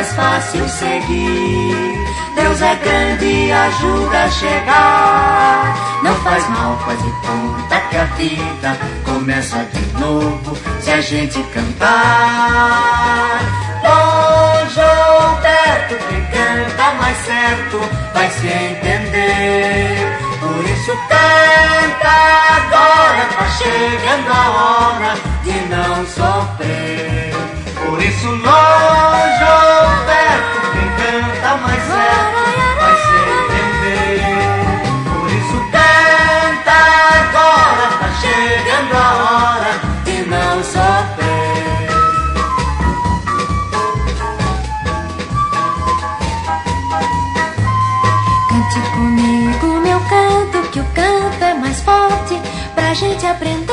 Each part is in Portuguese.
mais fácil seguir. Deus é grande e ajuda a chegar. Não faz mal, faz de conta que a vida começa de novo se a gente cantar. Longe ou perto, quem canta mais certo vai se entender. Por isso canta agora, tá chegando a hora de não sofrer. Por isso longe ou perto, quem canta mais certo vai se entender. Por isso canta agora, tá chegando a hora de não sofrer. Cante comigo meu canto, que o canto é mais forte pra gente aprender.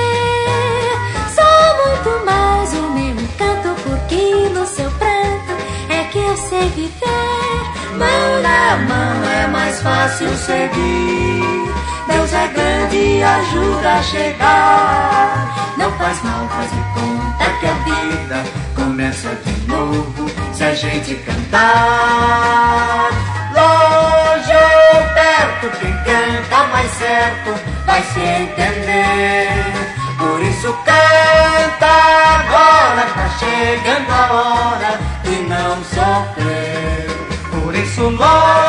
Sou muito mais o meu canto, porque no seu pranto é que eu sei viver. Mão na mão é mais fácil seguir. Deus é grande e ajuda a chegar. Não faz mal, faz de conta que a vida começa de novo se a gente cantar. Longe ou perto, quem canta mais certo vai se entender. Por isso canta agora, tá chegando a hora de não sofrer. Por isso longe